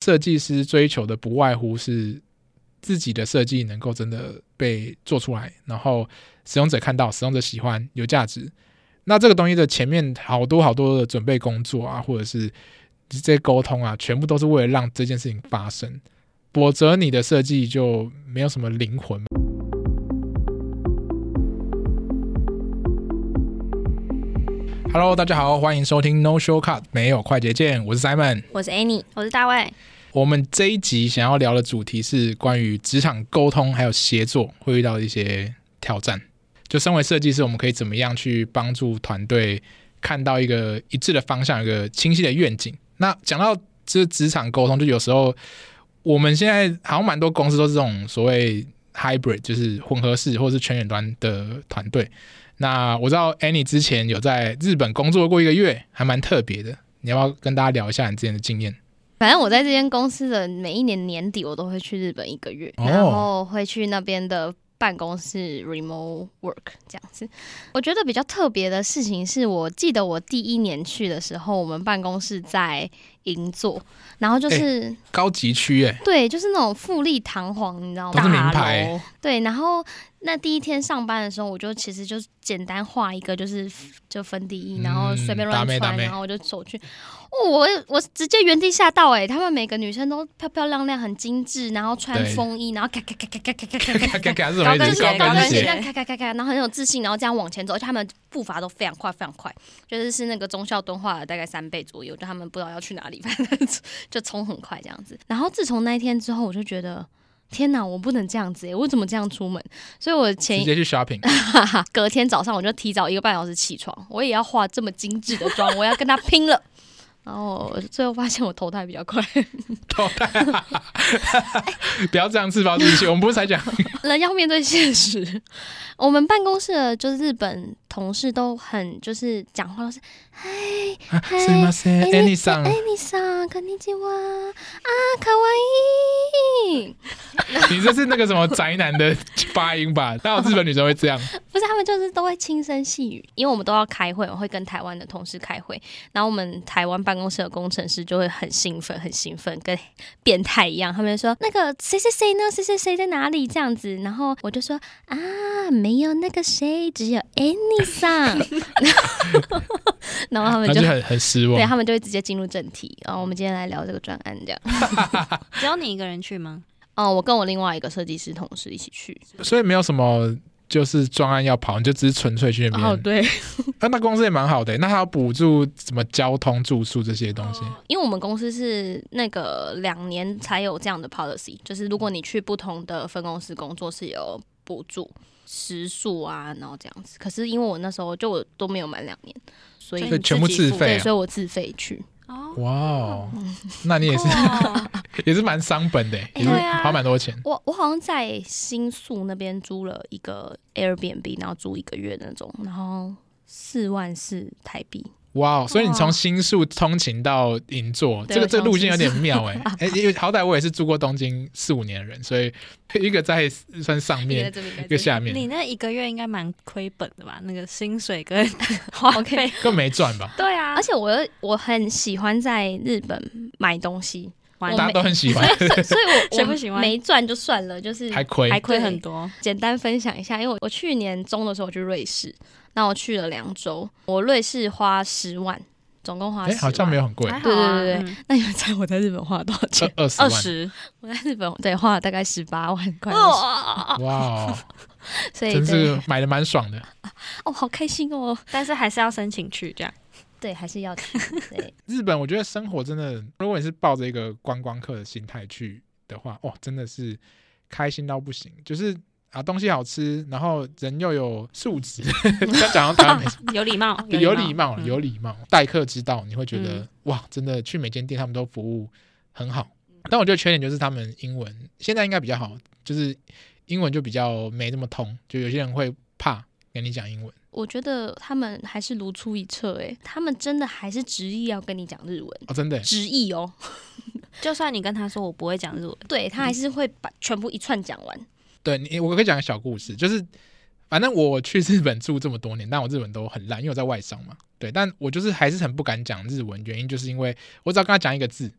设计师追求的不外乎是自己的设计能够真的被做出来，然后使用者看到，使用者喜欢，有价值。那这个东西的前面好多好多的准备工作啊，或者是这些沟通啊，全部都是为了让这件事情发生，否则你的设计就没有什么灵魂。Hello， 大家好，欢迎收听 No Shortcut 没有快捷键，我是 Simon， 我是 Annie， 我是大卫。 我们这一集想要聊的主题是关于职场沟通还有协作会遇到的一些挑战。就身为设计师，我们可以怎么样去帮助团队看到一个一致的方向，有一个清晰的愿景。那讲到这职场沟通，就有时候我们现在好像蛮多公司都是这种所谓 hybrid， 就是混合式或者是全远端的团队。那我知道 Annie 之前有在日本工作过1个月，还蛮特别的。你要不要跟大家聊一下你之前的经验？ 反正我在这间公司的每一年年底，我都会去日本1个月，然后会去那边的办公室 remote work 这样子。我觉得比较特别的事情是，我记得我第1年去的时候，我们办公室在银座，然后就是高级区对，就是那种富丽堂皇，你知道吗？ 都是名牌。 对，然后那第1天上班的时候，我就其实就简单画一个，就粉底液，然后随便乱穿，然后我就走去。我直接原地吓到他们每个女生都漂漂亮亮，很精致，然后穿风衣，然后咔咔咔咔咔咔咔咔咔，高跟鞋这样咔咔咔咔，然后很有自信，然后这样往前走，而且他们步伐都非常快非常快，就是那个忠孝敦化的大概3倍左右，就他们不知道要去哪里，反正就冲很快这样子。然后自从那一天之后，我就觉得天哪，我不能这样子我怎么这样出门？所以我直接去 shopping， 隔天早上我就提早1个半小时起床，我也要化这么精致的妆，我要跟他拼了。然后最后发现我投胎比较快， 投胎不要这样自暴自弃，我们不是才讲人要面对现实。我们办公室的就是日本同事都很就是讲话都是嗨すみませんAnnieさんこんにちはかわいい。 你这是那个什么宅男的发音吧？哪有日本女生会这样？ 不是，他们就是都会轻声细语，因为我们都要开会，我会跟台湾的同事开会，然后我们台湾办公室的工程师就会很兴奋，跟变态一样，他们就说那个谁谁谁呢，谁谁谁在哪里这样子，然后我就说没有那个谁，只有 Annie 上，然后他们就很失望， 对，他们就会直接进入正题。然后我们今天来聊这个专案，这样。 只有你1个人去吗？ 我跟我另外一个设计师同事一起去， 所以没有什么就是专案要跑，你就只是纯粹去那边。 对， 那公司也蛮好的。那他要补助什么交通、住宿这些东西？ 因为我们公司是那个2年才有这样的 policy， 就是如果你去不同的分公司工作是有补助时数啊，然后这样子。可是因为我那时候我都没有满2年，所以全部自费对，所以我自费去。 哇，那你也是也是蛮伤本的，也是花蛮多钱。 我好像在新宿那边租了一个 Airbnb， 然后租1个月那种，然后44000台币。 哇，所以你从新宿通勤到银座，这个路线有点妙因为好歹我也是住过东京4-5年的人，所以一个在算上面，一个下面。 你那1个月应该蛮亏本的吧？那个薪水跟花费更没赚吧？ 对啊， 而且我很喜欢在日本买东西。 大家都很喜欢， 所以谁不喜欢？ 没赚就算了，就是还亏很多。 简单分享一下，因为我去年中的时候我去瑞士，那我去了2周，我瑞士花10万，总共花10万， 好像没有很贵。 对，那你们猜我在日本花了多少钱 ？20万。 我在日本花了大概18万块。 哇， 所以真是买的蛮爽的。 好开心哦！ 但是还是要申请去这样。 对，还是要去。对， 日本我觉得生活真的，如果你是抱着一个观光客的心态去的话，真的是开心到不行。就是东西好吃，然后人又有素质，讲到台湾有礼貌， 有礼貌，待客之道，你会觉得哇，真的去每间店他们都服务很好。但我觉得缺点就是他们英文现在应该比较好，就是英文就比较没那么通，就有些人会怕跟你讲英文。 我觉得他们还是如出一辙他们真的还是执意要跟你讲日文真的执意就算你跟他说我不会讲日文， 对他还是会把全部一串讲完。 对，我可以讲个小故事，就是反正我去日本住这么多年，但我日文都很烂，因为我在外商嘛。对，但我就是还是很不敢讲日文，原因就是因为我只要跟他讲一个字，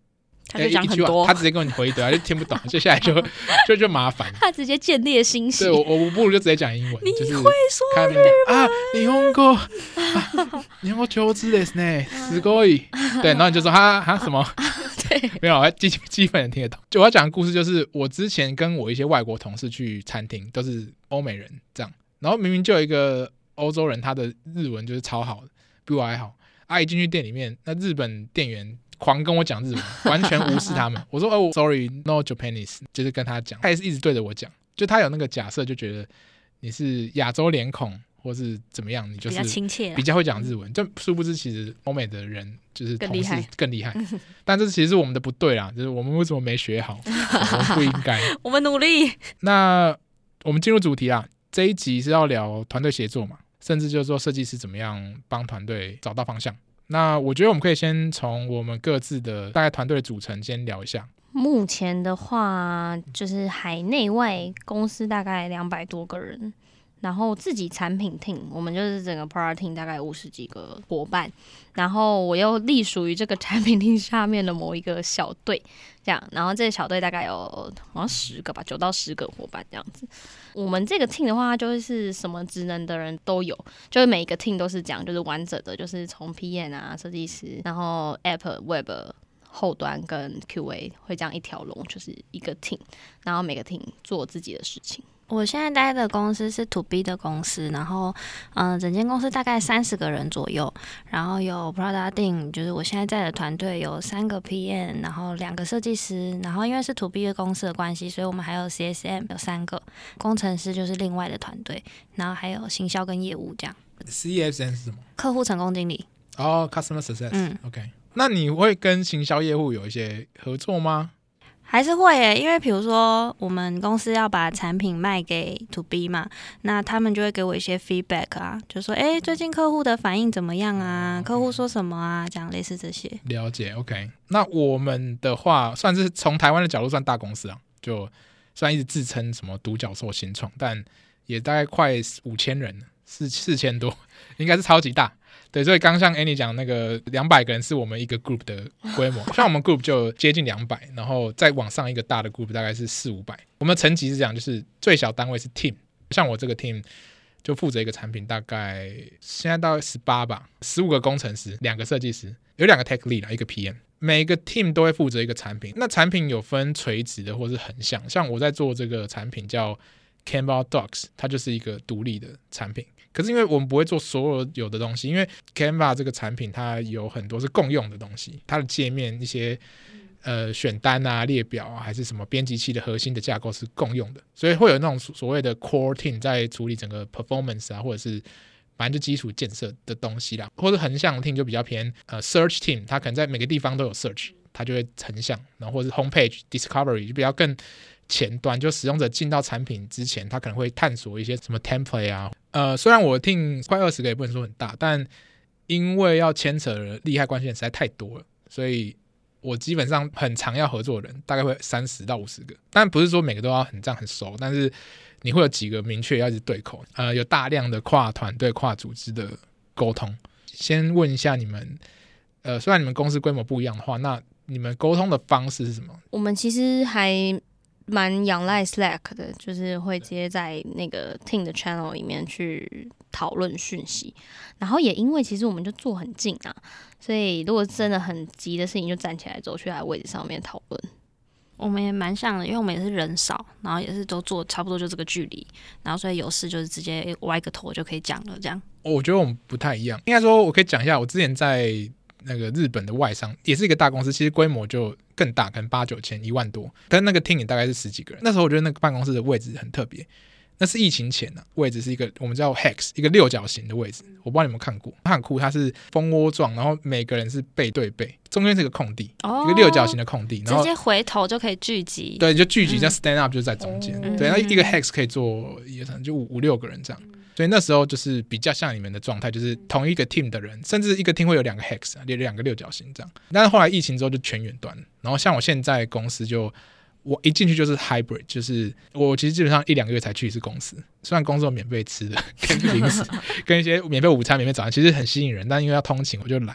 他就讲很多， 他直接跟你回一堆，他就听不懂，接下来就麻烦。 他直接见猎心喜。 对，我不如就直接讲英文。 你就是会说日文啊？日本語日本語上手ですね，すごい。对，然后你就说哈什么？ 对， 没有，基本人听得懂。就我要讲的故事就是，我之前跟我一些外国同事去餐厅，都是欧美人这样，然后明明就有一个欧洲人，他的日文就是超好的，比我还好。一进去店里面，那日本店员狂跟我讲日文，完全无视他们。我说sorry no Japanese， 就是跟他讲，他也是一直对着我讲，就他有那个假设，就觉得你是亚洲脸孔或是怎么样，你就是比较亲切， 比较会讲日文。就殊不知其实欧美的人就是同事更厉害，但这其实是我们的不对啦，就是我们为什么没学好，我们不应该。 我们努力。 那我们进入主题啦，这一集是要聊团队协作嘛，甚至就是说设计师怎么样帮团队找到方向。那我觉得我们可以先从我们各自的大概团队的组成先聊一下。 目前的话，就是海内外公司大概200多个人，然后自己产品 team， 我们就是整个 product team 大概50几个伙伴，然后我又隶属于这个产品 team 下面的某一个小队，这样，然后这个小队大概有好像10个吧，9到10个伙伴这样子。我们这个 team 的话，就是什么职能的人都有，就是每一个 team 都是这样，就是完整的，就是从 PM 啊、设计师，然后 App、Web 后端跟 QA 会这样一条龙，就是一个 team， 然后每个 team 做自己的事情。 我现在待的公司是 To B 的公司，然后整间公司大概30个人左右，然后有 Product Team， 就是我现在在的团队有3个 PM， 然后2个设计师，然后因为是 To B 的公司的关系，所以我们还有 CSM 有3个，工程师就是另外的团队，然后还有行销跟业务这样。 CSM 是什么？ 客户成功经理。 Customer Success。OK， 那你会跟行销业务有一些合作吗？ 还是会耶，因为比如说我们公司要把产品卖给 To B 嘛，那他们就会给我一些 feedback 啊，就说最近客户的反应怎么样啊，客户说什么啊，这样类似这些。 了解 OK。 那我们的话算是从台湾的角度算大公司啊，就虽然一直自称什么独角兽新创，但也大概快5000人，4000多，应该是超级大。对，所以刚像 Annie 讲那个200个人是我们一个 group 的规模，像我们 group 就接近200，然后再往上一个大的 group 大概是400-500。我们的层级是这样，就是最小单位是 team， 像我这个 team 就负责一个产品，大概现在大概18吧，15个工程师，2个设计师，有2个 tech lead， 一个 PM， 每个 team 都会负责一个产品。那产品有分垂直的或是横向，像我在做这个产品叫 Canva Docs， 它就是一个独立的产品。可是因为我们不会做所有的东西，因为 Canva 这个产品它有很多是共用的东西，它的界面一些选单啊、列表啊，还是什么编辑器的核心的架构是共用的，所以会有那种所谓的 core team 在处理整个 performance 啊，或者是反正就基础建设的东西啦。或者横向 team 就比较偏search team， 它可能在每个地方都有 search， 它就会横向，然后或者是 homepage discovery 就比较更前端，就使用者进到产品之前，他可能会探索一些什么 template 啊。虽然我 team 快20个也不能说很大，但因为要牵扯的利害关系人实在太多了，所以我基本上很常要合作的人大概会30到50个，但不是说每个都要这样很熟，但是你会有几个明确要一直对口，有大量的跨团队跨组织的沟通。先问一下你们虽然你们公司规模不一样的话，那你们沟通的方式是什么？ 我们其实还蛮仰赖 Slack 的，就是会直接在那个 Team 的 channel 里面去讨论讯息，然后也因为其实我们就坐很近啊，所以如果真的很急的事情，就站起来走去他的位置上面讨论。 我们也蛮像的，因为我们也是人少，然后也是都坐差不多就这个距离，然后所以有事就是直接歪个头就可以讲了这样。 我觉得我们不太一样，应该说我可以讲一下，我之前在那个日本的外商也是一个大公司，其实规模就更大，可能8-9千1万多，但那个 team 也大概是10几个人。那时候我觉得那个办公室的位置很特别，那是疫情前位置是一个我们叫 hex， 一个6角形的位置，我不知道你们有没有看过，它很酷，它是蜂窝状，然后每个人是背对背，中间是一个空地，一个6角形的空地，然后直接回头就可以聚集。 对，就聚集，像 stand up 就在中间，对，那一个 hex 可以坐也就5-6个人这样。所以那时候就是比较像你们的状态，就是同一个 team 的人，甚至一个 team 会有2个 hex， 2个6角形这样。但是后来疫情之后就全远端，然后像我现在公司就我一进去就是 hybrid， 就是我其实基本上1-2个月才去一次公司，虽然公司有免费吃的跟零食跟一些免费午餐免费早餐，其实很吸引人，但因为要通勤我就懒，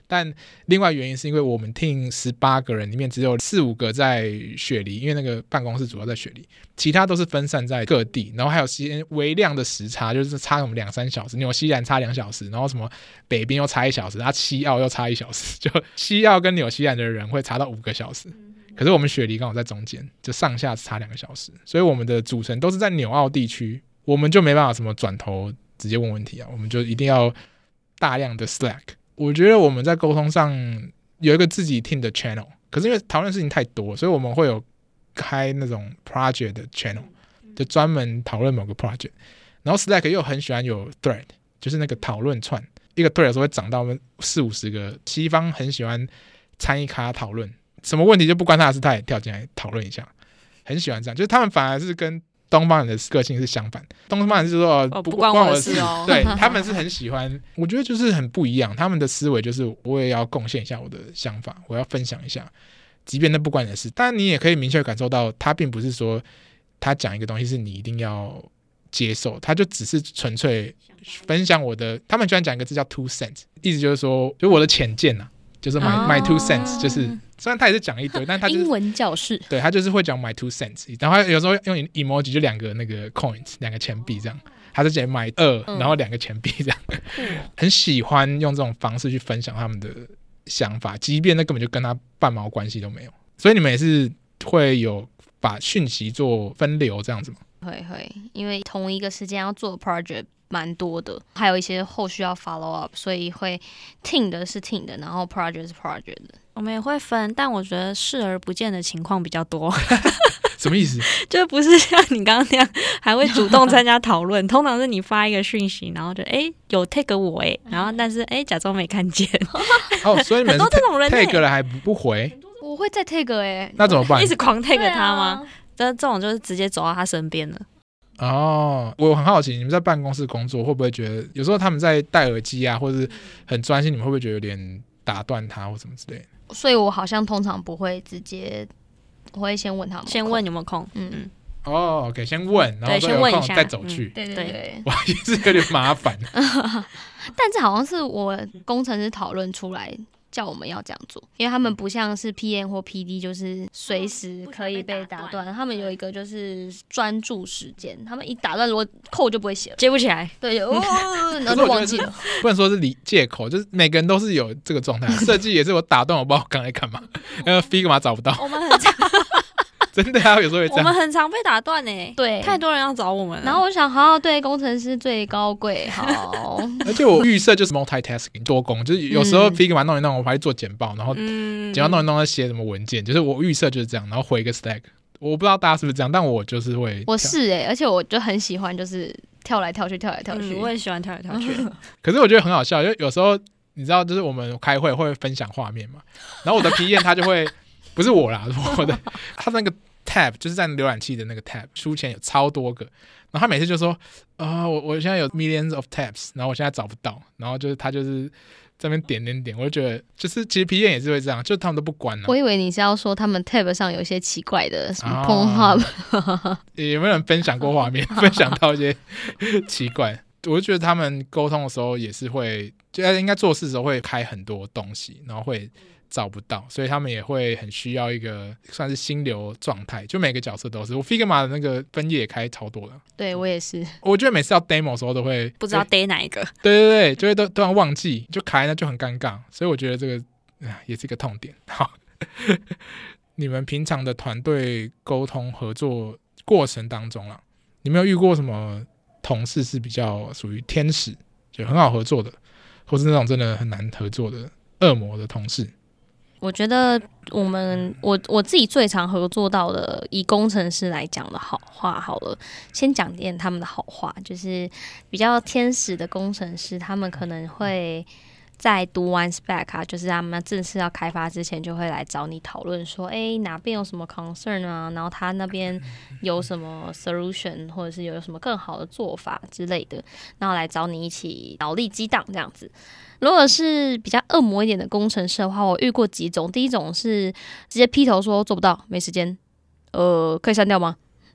但另外原因是因为我们 team 18个人里面只有4-5个在雪梨，因为那个办公室主要在雪梨，其他都是分散在各地，然后还有微量的时差，就是差我们2-3小时，纽西兰差2小时，然后什么北边又差1小时，西澳又差1小时，就西澳跟纽西兰的人会差到5个小时，可是我们雪梨刚好在中间，就上下差2个小时，所以我们的组成都是在纽澳地区，我们就没办法什么转头直接问问题啊，我们就一定要大量的 Slack。 我觉得我们在沟通上有一个自己 team 的 channel， 可是因为讨论事情太多，所以我们会有开那种 project 的 channel， 就专门讨论某个 project， 然后 Slack 又很喜欢有 thread， 就是那个讨论串，一个 thread 有时候会涨到40-50个，西方很喜欢参与咖讨论，什么问题就不关他的事，他也跳进来讨论一下，很喜欢这样，就是他们反而是跟东方人的个性是相反，东方人是说不关我的事哦，对，他们是很喜欢，我觉得就是很不一样，他们的思维就是我也要贡献一下我的想法，我要分享一下，即便那不关你的事，但你也可以明确感受到他并不是说他讲一个东西是你一定要接受，他就只是纯粹分享我的，他们喜欢讲一个字叫 2 cents， 意思就是说就我的浅见啊，就是 my 2 cents， 就是虽然他也是讲一堆，但他就是英文教室，对， 他就是会讲 my 2 cents， 然后有时候用 emoji 就2个那个 coins， 2个钱币这样，他是写 my 2，然后2个钱币这样，很喜欢用这种方式去分享他们的想法，即便那根本就跟他半毛关系都没有。所以你们也是会有把讯息做分流这样子吗？ 会，因为同一个时间要做 project蛮多的，还有一些后续要 follow up， 所以会 team 的是 team 的，然后 project 是 project 的。 我们也会分，但我觉得视而不见的情况比较多。 什么意思？ 就不是像你刚刚那样还会主动参加讨论，通常是你发一个讯息，然后就有 tag 我然后但是假装没看见。 哦，所以你们很多这种人 tag 了还不回？ 我会再 tag 那怎么办？ 一直狂 tag 他吗？这种就是直接走到他身边了。 哦，我很好奇，你们在办公室工作会不会觉得有时候他们在戴耳机啊，或者是很专心，你们会不会觉得有点打断他或什么之类的？ 所以我好像通常不会直接，我会先问他们， 先问有没有空。 哦 ，OK， 先问，然后先问一下再走去。 对， 哇，也是有点麻烦。 但这好像是我工程师讨论出来叫我们要这样做，因为他们不像是 PM 或 PD 就是随时可以被打断，他们有一个就是专注时间，他们一打断如果扣就不会写了， 接不起来， 对，然后就忘记了。 不能说是借口，就是每个人都是有这个状态，设计也是我打断我不知道我刚才干嘛，Figma 找不到。 我们很常真的啊，有时候会这样。 我们很常被打断对， 太多人要找我们了。 然后我想，好，对，工程师最高贵，好。 而且我预设就是 multitasking 多工，就是有时候 Figma 弄一弄，我还去做简报，然后简报弄一弄，写什么文件，就是我预设就是这样，然后回一个 Slack。我不知道大家是不是这样，但我就是会。 我是而且我就很喜欢，就是跳来跳去，跳来跳去。 我也喜欢跳来跳去。 可是我觉得很好笑，因为有时候你知道，就是我们开会会分享画面嘛，然后我的 PM 他就会不是我啦，他那个 tab 就是在浏览器的那个 tab 书前有超多个，然后他每次就说我现在有 millions of tabs， 然后我现在找不到，然后就是他就是在那边点，我就觉得就是其实 PM 也是会这样，就他们都不关我以为你是要说他们 tab 上有一些奇怪的什么 Pornhub， 有没有人分享过画面分享到一些奇怪？我就觉得他们沟通的时候也是会，就应该做事的时候会开很多东西，然后会找不到，所以他们也会很需要一个算是心流状态，就每个角色都是。我 Figma 的那个分页也开超多了， 对我也是。 我觉得每次要 demo 的时候都会不知道 demo 哪一个， 对，就会突然忘记，就卡在那就很尴尬，所以我觉得这个也是一个痛点。好，你们平常的团队沟通合作过程当中啦，你们有遇过什么同事是比较属于天使，就很好合作的，或是那种真的很难合作的恶魔的同事？ 我觉得我自己最常合作到的，以工程师来讲的好话好了，先讲点他们的好话，就是比较天使的工程师，他们可能会在读完 spec 啊，就是他们正式要开发之前，就会来找你讨论说，哪边有什么 concern 啊，然后他那边有什么 solution， 或者是有什么更好的做法之类的，然后来找你一起脑力激荡这样子。如果是比较恶魔一点的工程师的话，我遇过几种。第一种是直接劈头说做不到，没时间，可以删掉吗？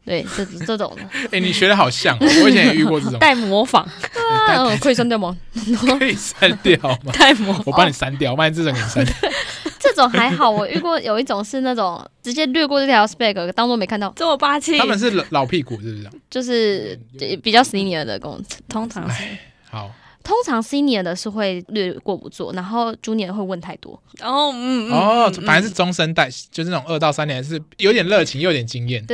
对，这种的。 你学的好像我以前也遇过这种带模仿， 可以删掉吗？ 可以删掉吗？ 带模仿， 我帮你删掉，我把你这种给你删掉。 这种还好，我遇过有一种是那种直接略过这条 spec 当作没看到， 这么霸气。 他们是老屁股是不是？ 就是比较 senior 的公司， 通常是好。 通常 senior 的是会略过不做，然后 junior 会问太多。 反正是中生代，就是那种2到3年是有点热情又有点经验。 对。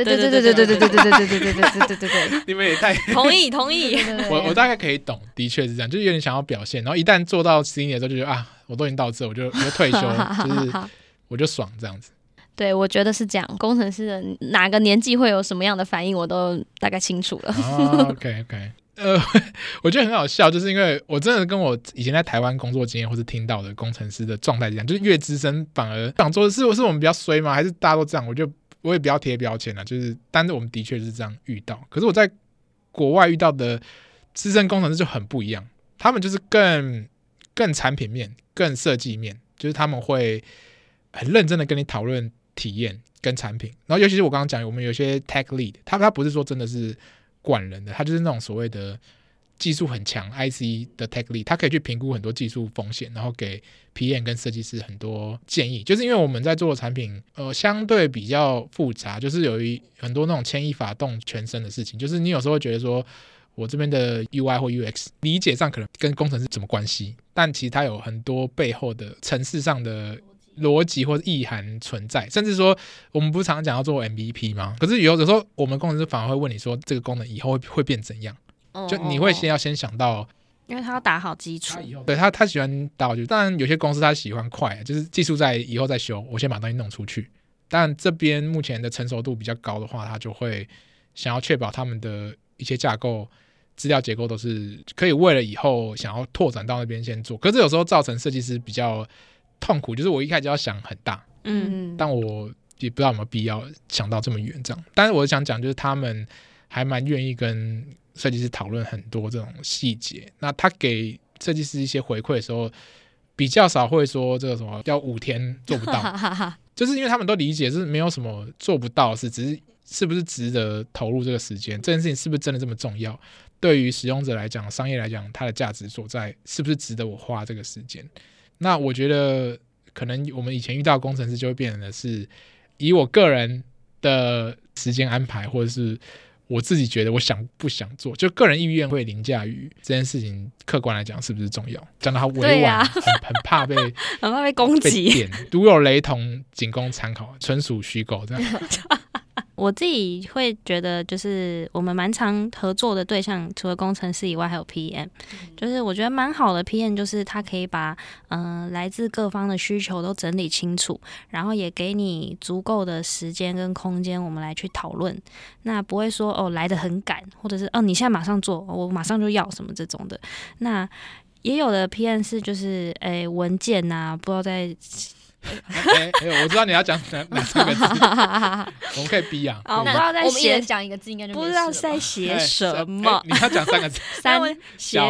你们也太同意。 我大概可以懂，的确是这样，就是有点想要表现，然后一旦做到senior的时候，就觉得我都已经到这，我就退休，就是我就爽这样子。 对，我觉得是这样。工程师的哪个年纪会有什么样的反应，我都大概清楚了。 OK。我觉得很好笑，就是因为我真的跟我以前在台湾工作经验或是听到的工程师的状态一样，就是越资深反而想做的是我们比较衰吗？还是大家都这样？我也不要贴标签了，但是我们的确是这样遇到。可是我在国外遇到的资深工程师就很不一样，他们就是更产品面、更设计面，就是他们会很认真的跟你讨论体验跟产品。然后尤其是我刚刚讲，我们有些 tech lead， 他不是说真的是管人的，他就是那种所谓的技术很强 IC 的 tech lead， 他可以去评估很多技术风险，然后给 PM 跟设计师很多建议。就是因为我们在做的产品相对比较复杂，就是有很多那种牵一发动全身的事情，就是你有时候会觉得说我这边的 UI 或 UX 理解上可能跟工程师什么关系，但其实它有很多背后的程式上的逻辑或者意涵存在，甚至说我们不是常常讲要做 MVP 吗？可是有时候我们工程师反而会问你说这个功能以后会变怎样，就你会先想到， 因为他要打好基础。 对，他喜欢打好基础。当然有些公司他喜欢快，就是技术在以后再修，我先把东西弄出去。但这边目前的成熟度比较高的话，他就会想要确保他们的一些架构资料结构都是可以为了以后想要拓展到那边先做。可是有时候造成设计师比较痛苦，就是我一开始就要想很大，但我也不知道有没有必要想到这么远这样。但是我想讲就是他们还蛮愿意跟设计师讨论很多这种细节，那他给设计师一些回馈的时候比较少会说这个什么要5天做不到就是因为他们都理解是没有什么做不到的事，只是是不是值得投入这个时间，这件事情是不是真的这么重要，对于使用者来讲商业来讲它的价值所在是不是值得我花这个时间。那我觉得可能我们以前遇到的工程师就会变成的是以我个人的时间安排，或者是我自己觉得我想不想做，就个人意愿会凌驾于这件事情客观来讲是不是重要。讲到他委婉、很怕被很怕被攻击， 如有雷同仅供参考，纯属虚构这样我自己会觉得就是我们蛮常合作的对象除了工程师以外还有 PM， 就是我觉得蛮好的 PM 就是他可以把来自各方的需求都整理清楚，然后也给你足够的时间跟空间我们来去讨论，那不会说来得很赶，或者是你现在马上做我马上就要什么这种的。那也有的 PM 是就是文件啊不知道在我知道你要讲哪3个字我们可以逼啊不知道在我们一人讲一个字应该就不知道在写什么你要讲3个字写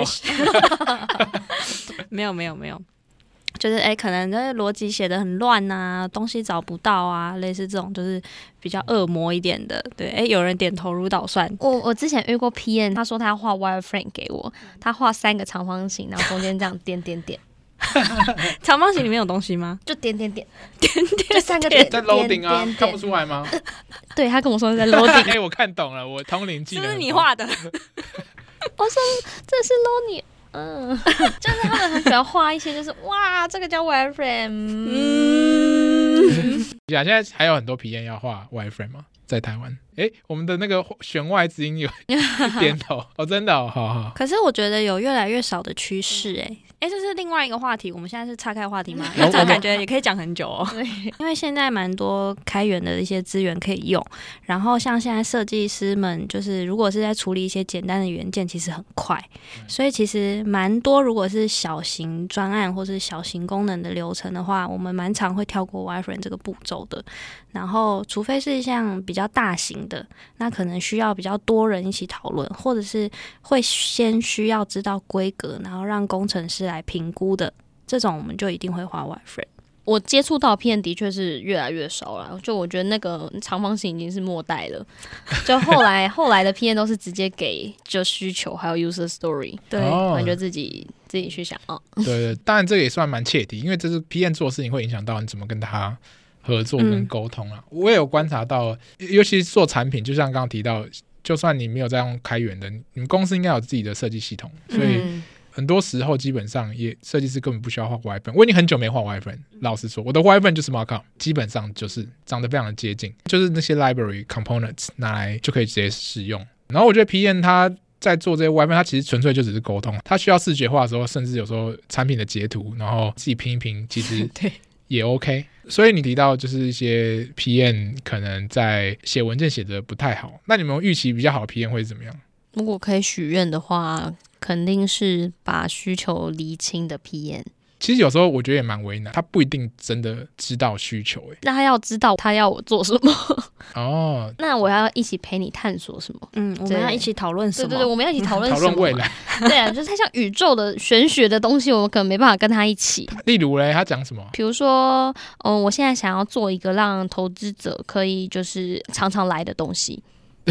没有就是可能这逻辑写得很乱啊，东西找不到啊，类似这种就是比较恶魔一点的。对，有人点头如捣蒜。 我之前遇过 PM， 他说他要画 wireframe 给我，他画3个长方形，然后中间这样点点点长方形里面有东西吗？ 就点点点点就3个点在 loading 啊，看不出来吗？ 对，他跟我说在 loading 我看懂了，我通灵技能是不是你画的我说这是 loading就是他们很喜欢画一些就是哇这个叫 wireframe。 现在还有很多 PM 要画 wireframe 吗？在台湾我们的那个弦外之音有点头真的好。 可是我觉得有越来越少的趋势这是另外一个话题，我们现在是岔开话题吗？因为这样感觉也可以讲很久对，因为现在蛮多开源的一些资源可以用，然后像现在设计师们就是如果是在处理一些简单的元件其实很快，所以其实蛮多如果是小型专案或是小型功能的流程的话，我们蛮常会跳过 wireframe 这个步骤的。然后除非是像比较大型的，那可能需要比较多人一起讨论，或者是会先需要知道规格，然后让工程师来评估的，这种我们就一定会画 wireframe。 我接触到PM的确是越来越少了，就我觉得那个长方形已经是末代了。就后来的 PM 都是直接给就需求还有 user story， 对，你就自己去想哦。 对，当然这个也算蛮切题，因为这是 PM 做事情会影响到你怎么跟他合作跟沟通啊。我也有观察到，尤其是做产品，就像刚刚提到，就算你没有在用开源的，你们公司应该有自己的设计系统，所以很多时候基本上设计师根本不需要画 wireframe。我已经很久没画 wireframe， 老实说，我的 wireframe 就是 markup， 基本上就是长得非常的接近，就是那些 library components 拿来就可以直接使用。然后我觉得 PM 他在做这些 wireframe， 他其实纯粹就只是沟通，他需要视觉化的时候，甚至有时候产品的截图，然后自己拼一拼，其实也 OK。所以你提到就是一些 PM 可能在写文件写得不太好，那你们预期比较好的 PM 会是怎么样？ 如果可以许愿的话，肯定是把需求厘清的 PM。 其实有时候我觉得也蛮为难，他不一定真的知道需求。 那他要知道他要我做什么哦，那我要一起陪你探索什么？ 我们要一起讨论什么？ 对，我们要一起讨论讨论未来。 对啊，就是他像宇宙的玄学的东西，我们可能没办法跟他一起。 例如嘞，他讲什么？ 比如说，我现在想要做一个让投资者可以就是常常来的东西。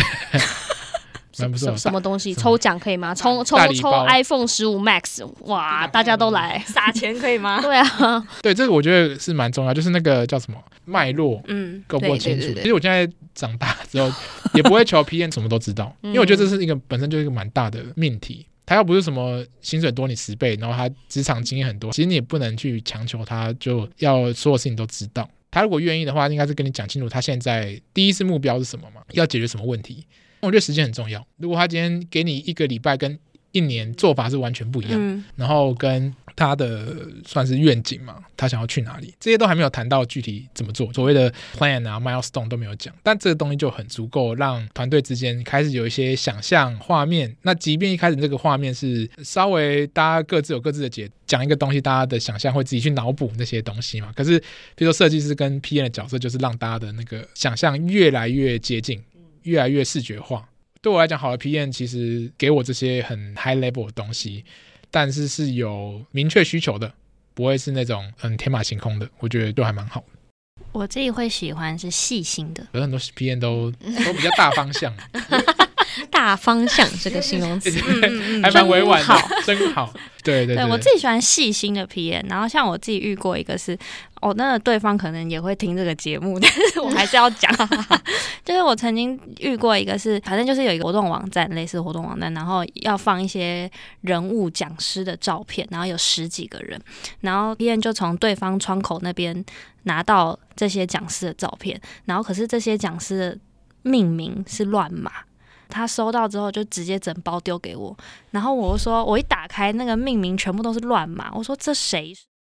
什么东西？抽奖可以吗？抽 iPhone 15 Max， 哇，大家都来撒钱可以吗？ 对啊， 对，这个我觉得是蛮重要，就是那个叫什么脉络，够不够清楚？其实我现在长大之后也不会求 PM 什么都知道，因为我觉得这是一个本身就是一个蛮大的命题。他要不是什么薪水多你10倍，然后他职场经验很多，其实你也不能去强求他就要所有事情都知道。他如果愿意的话，应该是跟你讲清楚他现在第一次目标是什么嘛，要解决什么问题。我觉得时间很重要，如果他今天给你1个礼拜跟1年做法是完全不一样，然后跟他的算是愿景嘛，他想要去哪里，这些都还没有谈到具体怎么做，所谓的 plan 啊 milestone 都没有讲，但这个东西就很足够让团队之间开始有一些想象画面。那即便一开始这个画面是稍微大家各自有各自的讲一个东西，大家的想象会自己去脑补那些东西嘛，可是比如说设计师跟 PM 的角色就是让大家的那个想象越来越接近，越来越视觉化。对我来讲，好的 PM 其实给我这些很 high level 的东西，但是是有明确需求的，不会是那种很天马行空的，我觉得都还蛮好的。 我自己会喜欢是细心的， 有很多 PM 都比较大方向大方向这个形容词还蛮委婉的，真好。对， 我自己喜欢细心的 PM。然后像我自己遇过一个是，那个对方可能也会听这个节目，但是我还是要讲。就是我曾经遇过一个是，反正就是有一个活动网站，类似活动网站，然后要放一些人物讲师的照片，然后有10几个人，然后 PM 就从对方窗口那边拿到这些讲师的照片，然后可是这些讲师的命名是乱码。他收到之后就直接整包丢给我，然后我说，我一打开那个命名全部都是乱码，我说这谁？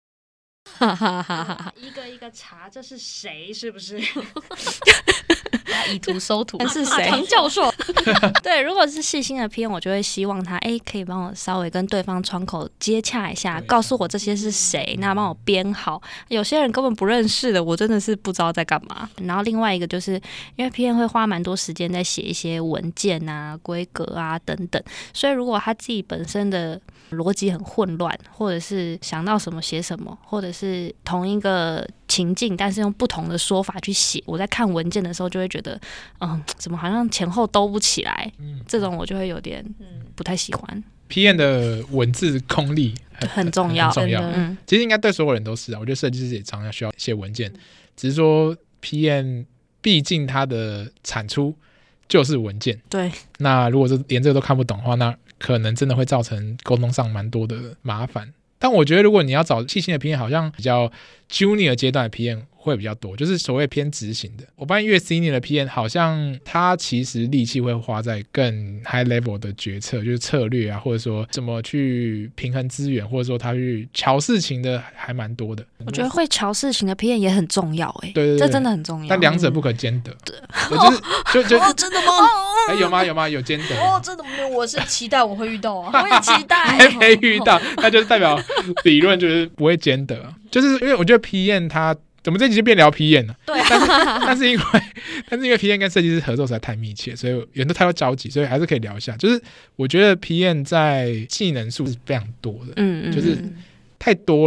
一个一个查，这是谁？是不是？ 以图搜图是谁？ 唐教授。 对，如果是细心的 PM， 我就会希望他可以帮我稍微跟对方窗口接洽一下，告诉我这些是谁，那帮我编好。有些人根本不认识的，我真的是不知道在干嘛。然后另外一个就是因为 PM 会花蛮多时间在写一些文件啊、规格啊等等，所以如果他自己本身的逻辑很混乱，或者是想到什么写什么，或者是同一个情境但是用不同的说法去写，我在看文件的时候就会觉得怎么好像前后兜不起来，这种我就会有点不太喜欢。 PM 的文字功力很重要， 其实应该对所有人都是啊。我觉得设计师也常常需要写文件，只是说 PM 毕竟它的产出就是文件， 对。 那如果是连这个都看不懂的话，那可能真的会造成沟通上蛮多的麻烦。但我觉得如果你要找细心的 PM， 好像比较 junior 阶段的 PM 会比较多，就是所谓偏执行的。我发现越 senior 的 PM 好像他其实力气会花在更 high level 的决策，就是策略啊，或者说怎么去平衡资源，或者说他去瞧事情的还蛮多的。 我觉得会瞧事情的 PM 也很重要， 对， 这真的很重要。 但两者不可兼得。 真的吗？ 有吗？有兼得真的没有，我是期待我会遇到我也期待还没遇到，那就是代表理论就是不会兼得，就是因为我觉得 PM 他怎么这集就变聊 PM 了？ 对， 但是因为 PM 跟设计师合作实在太密切，所以有人都太多交集，所以还是可以聊一下。就是我觉得 PM 在技能数是非常多的，就是太多了。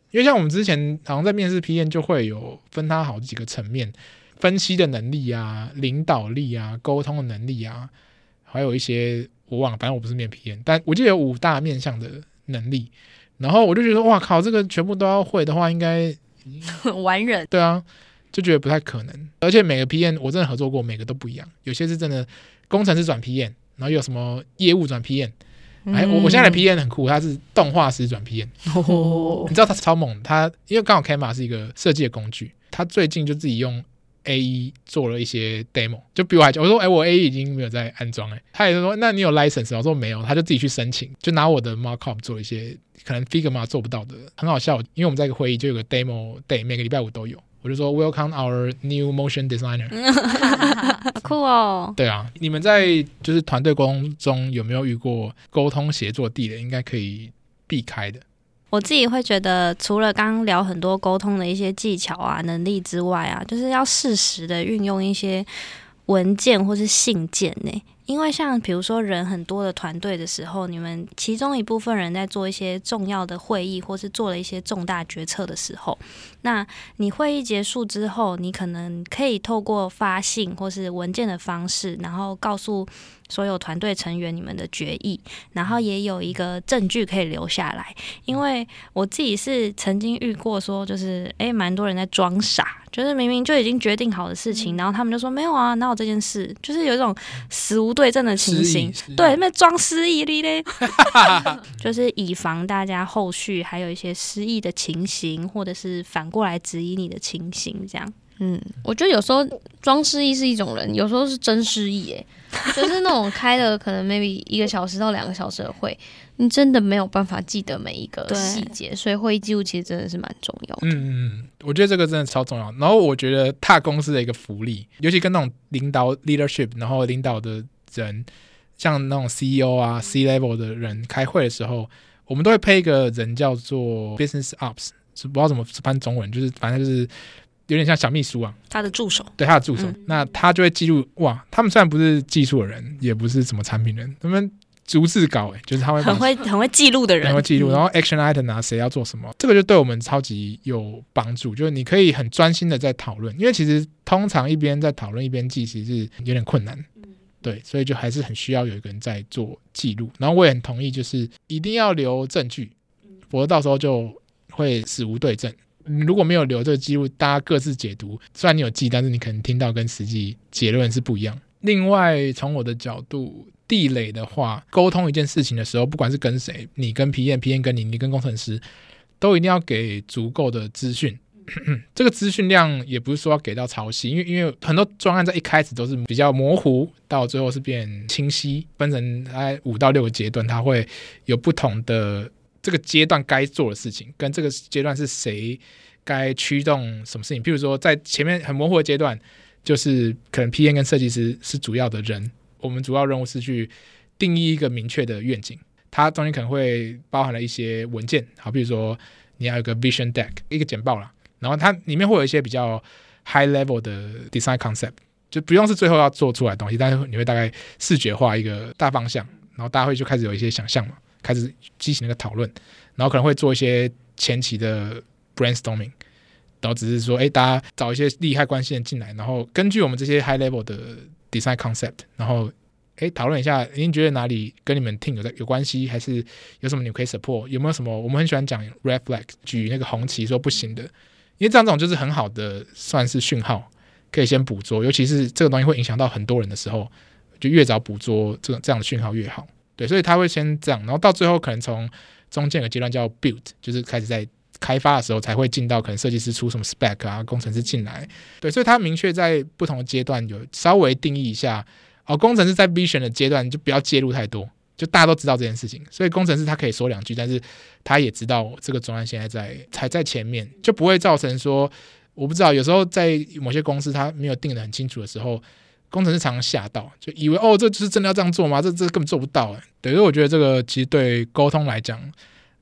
因为像我们之前好像在面试 PM 就会有分它好几个层面，分析的能力啊，领导力啊，沟通的能力啊，还有一些我忘了，反正我不是面 PM， 但我记得有5大面向的能力。然后我就觉得哇靠，这个全部都要会的话，应该完人。 对啊，就觉得不太可能。而且每个 PM 我真的合作过，每个都不一样，有些是真的工程师转 PM， 然后有什么业务转 PM。我现在的 PM 很酷，他是动画师转 PM，你知道他超猛，他因为刚好 Canva 是一个设计的工具，他最近就自己用 AE 做了一些 demo， 就比我还久。我说我 AE 已经没有在安装他也说那你有 license？ 我说没有，他就自己去申请，就拿我的 markup 做一些可能 Figma 做不到的，很好笑。因为我们在一个会议就有个 demo day， 每个礼拜5都有。我就说 Welcome our new motion designer 酷哦。 对啊，你们在就是团队沟通中有没有遇过沟通协作地雷应该可以避开的？ 我自己会觉得除了刚刚聊很多沟通的一些技巧啊能力之外啊，就是要适时的运用一些文件或是信件呢。因为像比如说人很多的团队的时候，你们其中一部分人在做一些重要的会议或是做了一些重大决策的时候，那你会议结束之后，你可能可以透过发信或是文件的方式，然后告诉所有团队成员你们的决议，然后也有一个证据可以留下来。因为我自己是曾经遇过说就是蛮多人在装傻，就是明明就已经决定好的事情，然后他们就说没有啊，哪有这件事，就是有一种死无对证的情形，对，那装失忆哩嘞就是以防大家后续还有一些失忆的情形，或者是反过来质疑你的情形这样。 我觉得有时候装失忆是一种人，有时候是真失忆就是那种开了可能 maybe 1个小时到2个小时的会，你真的没有办法记得每一个细节，所以会议记录其实真的是蛮重要的。 我觉得这个真的超重要。然后我觉得踏公司的一个福利，尤其跟那种领导 leadership， 然后领导的人，像那种 CEO 啊 C level 的人开会的时候，我们都会配一个人叫做 business ops， 不知道怎么翻中文，就是反正就是有点像小秘书啊， 他的助手， 对，他的助手，那他就会记录。哇，他们虽然不是技术的人，也不是什么产品人，他们逐字稿，就是他会很会记录的人， 很会记录，然后 action item 啊，谁要做什么，这个就对我们超级有帮助。就是你可以很专心的在讨论，因为其实通常一边在讨论一边记，其实是有点困难。对，所以就还是很需要有一个人在做记录。然后我也很同意，就是一定要留证据，否则到时候就会死无对证。如果没有留这个记录，大家各自解读，虽然你有记，但是你可能听到跟实际结论是不一样。另外从我的角度，地雷的话，沟通一件事情的时候，不管是跟谁，你跟 PM 跟你跟工程师，都一定要给足够的资讯。这个资讯量也不是说要给到超细，因为很多专案在一开始都是比较模糊，到最后是变清晰，分成大概5到6个阶段，它会有不同的这个阶段该做的事情，跟这个阶段是谁该驱动什么事情。譬如说在前面很模糊的阶段，就是可能 PM 跟设计师是主要的人，我们主要任务是去定义一个明确的愿景，它中间可能会包含了一些文件，好，比如说你要有个 vision deck， 一个简报啦，然后它里面会有一些比较 high level 的 design concept， 就不用是最后要做出来的东西，但是你会大概视觉化一个大方向，然后大家会就开始有一些想象嘛，开始激起那个讨论，然后可能会做一些前期的 brainstorming， 然后只是说大家找一些利害关系人进来，然后根据我们这些 high level 的 design concept， 然后讨论一下，你觉得哪里跟你们 team 有关系，还是有什么你可以 support， 有没有什么我们很喜欢讲 red flag， 举那个红旗说不行的，因为这种就是很好的算是讯号，可以先捕捉，尤其是这个东西会影响到很多人的时候，就越早捕捉这样的讯号越好。对，所以他会先这样，然后到最后可能从中间有个阶段叫 build， 就是开始在开发的时候才会进到可能设计师出什么 spec 啊，工程师进来。对，所以他明确在不同的阶段有稍微定义一下。工程师在 vision 的阶段就不要介入太多，就大家都知道这件事情，所以工程师他可以说2句，但是他也知道这个专案现在才在前面，就不会造成说，我不知道有时候在某些公司他没有定得很清楚的时候，工程师常常吓到，就以为这就是真的要这样做吗？这根本做不到。对，所以我觉得这个其实对沟通来讲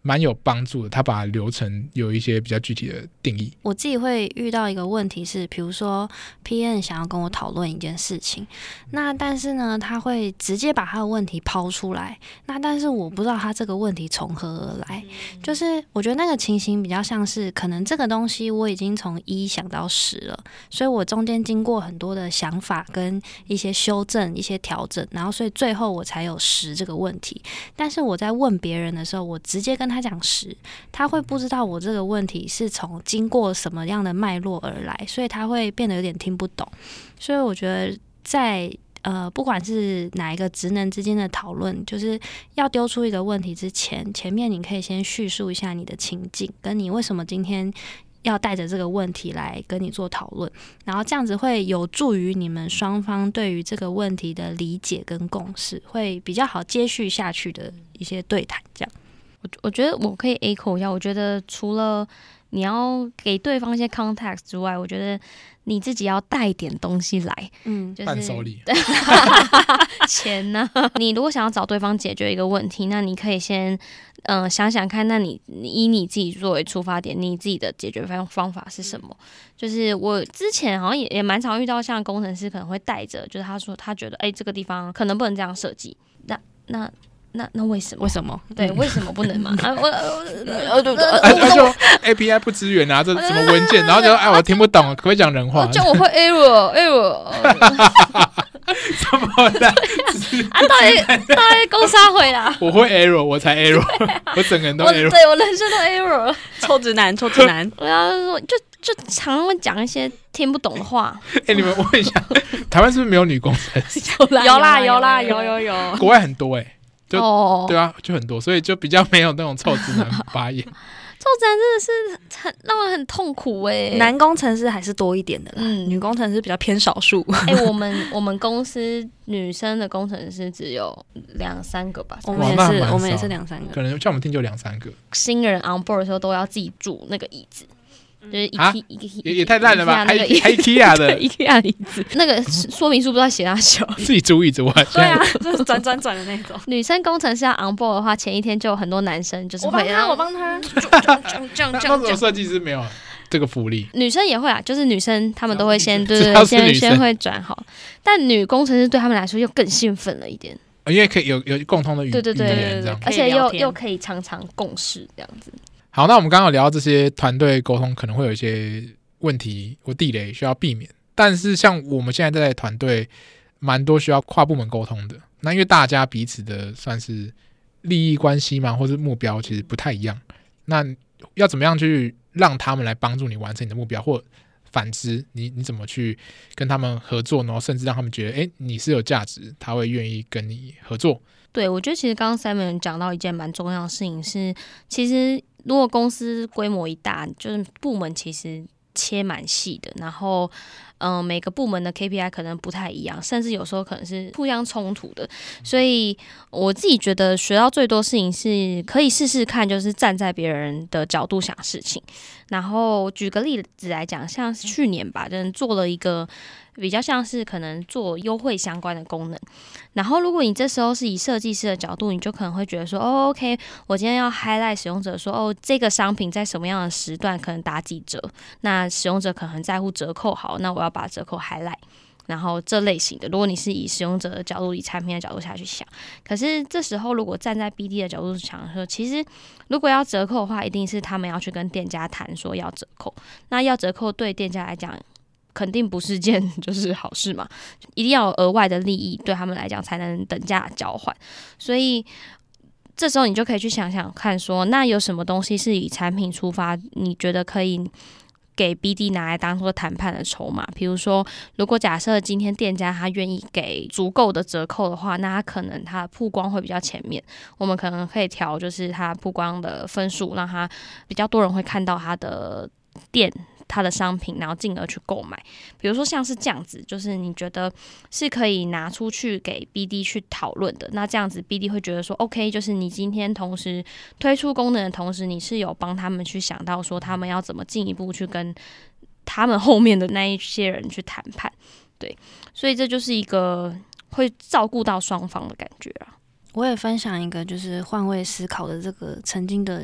蛮有帮助的，他把流程有一些比较具体的定义。 我自己会遇到一个问题是，比如说 PM 想要跟我讨论一件事情，那但是呢他会直接把他的问题抛出来，那但是我不知道他这个问题从何而来，就是我觉得那个情形比较像是可能这个东西我已经从1想到10了，所以我中间经过很多的想法跟一些修正一些调整，然后所以最后我才有10这个问题。但是我在问别人的时候，我直接跟他讲10，他会不知道我这个问题是从经过什么样的脉络而来，所以他会变得有点听不懂。所以我觉得在不管是哪一个职能之间的讨论，就是要丢出一个问题之前，前面你可以先叙述一下你的情境，跟你为什么今天要带着这个问题来跟你做讨论，然后这样子会有助于你们双方对于这个问题的理解跟共识，会比较好接续下去的一些对谈。这样， 我觉得我可以 echo 一下，我觉得除了你要给对方一些 context 之外，我觉得你自己要带点东西来，就是伴手礼， 钱呢？你如果想要找对方解决一个问题，那你可以先想想看，那你以你自己作为出发点，你自己的解决方法是什么？就是我之前好像也蛮常遇到，像工程师可能会带着，就是他说他觉得这个地方可能不能这样设计，那为什么？ 为什么？ 对，为什么不能嘛？ 他就 API 不支援啊，这什么文件，然后就我听不懂，可不可以讲人话？ 就我会 error， 什么的？ 到底攻杀回啦？ 我会 error， 我才 error， 我整个人都 error， 对我人生都 error， 臭直男。 我要说，就常常会讲一些听不懂的话。 你们问一下，台湾是不是没有女工程师？ 有啦， 国外很多对啊，就很多，所以就比较没有那种臭直男发言。 臭直男真的是让人很痛苦男工程师还是多一点的啦，女工程师比较偏少数。 我们公司女生的工程师只有2-3个吧， 我们也是2-3个， 可能像我们听就2-3个。 新人 on board 的时候都要自己组那个椅子。就是也太烂了吧！还 IKEA 的 IKEA 椅子，那个说明书不知道写哪小， 自己租椅子。 对啊，就是转的那种。 女生工程师要 on board 的话，前一天就有很多男生就是会我帮他， 这样。 那种设计师没有这个福利， 女生也会啊，就是女生她们都会先先会转好，但女工程师对他们来说又更兴奋了一点， 因为可以有共同的语言这样， 而且又可以常常共事这样子。 好，那我们刚刚有聊到这些团队沟通可能会有一些问题或地雷需要避免，但是像我们现在在团队蛮多需要跨部门沟通的，那因为大家彼此的算是利益关系嘛，或是目标其实不太一样，那要怎么样去让他们来帮助你完成你的目标，或反之你怎么去跟他们合作，然后甚至让他们觉得你是有价值，他会愿意跟你合作。 对，我觉得其实刚刚 Simon 讲到一件蛮重要的事情是，其实如果公司规模一大，就是部门其实切蛮细的，然后每个部门的 KPI 可能不太一样，甚至有时候可能是互相冲突的，所以我自己觉得学到最多事情是可以试试看，就是站在别人的角度想事情。然后举个例子来讲，像去年吧，就是做了一个比较像是可能做优惠相关的功能，然后如果你这时候是以设计师的角度，你就可能会觉得说OK， 我今天要 highlight 使用者说这个商品在什么样的时段可能打几折，那使用者可能在乎折扣，好，那我要把折扣 highlight， 然后这类型的，如果你是以使用者的角度以产品的角度下去想，可是这时候如果站在 BD 的角度想说，其实如果要折扣的话，一定是他们要去跟店家谈说要折扣，那要折扣对店家来讲肯定不是件就是好事嘛，一定要有额外的利益对他们来讲才能等价交换，所以这时候你就可以去想想看说，那有什么东西是以产品出发，你觉得可以给 BD 拿来当做谈判的筹码。比如说如果假设今天店家他愿意给足够的折扣的话，那他可能他的曝光会比较前面，我们可能可以调就是他曝光的分数，让他比较多人会看到他的店他的商品，然后进而去购买。比如说像是这样子，就是你觉得是可以拿出去给 BD 去讨论的，那这样子 BD 会觉得说 OK， 就是你今天同时推出功能的同时，你是有帮他们去想到说他们要怎么进一步去跟他们后面的那一些人去谈判。对，所以这就是一个会照顾到双方的感觉啊。 我也分享一个就是换位思考的这个曾经的